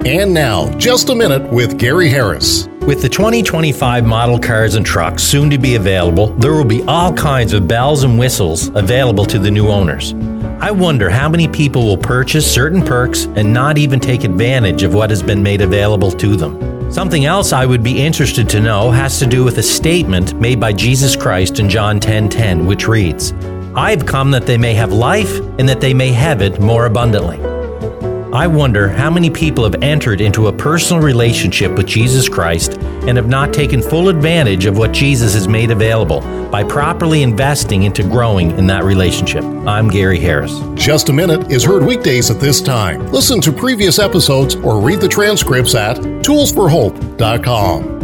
And now, Just a Minute with Gary Harris. With the 2025 model cars and trucks soon to be available, there will be all kinds of bells and whistles available to the new owners. I wonder how many people will purchase certain perks and not even take advantage of what has been made available to them. Something else I would be interested to know has to do with a statement made by Jesus Christ in John 10:10, which reads, "I've come that they may have life and that they may have it more abundantly." I wonder how many people have entered into a personal relationship with Jesus Christ and have not taken full advantage of what Jesus has made available by properly investing into growing in that relationship. I'm Gary Harris. Just a Minute is heard weekdays at this time. Listen to previous episodes or read the transcripts at toolsforhope.com.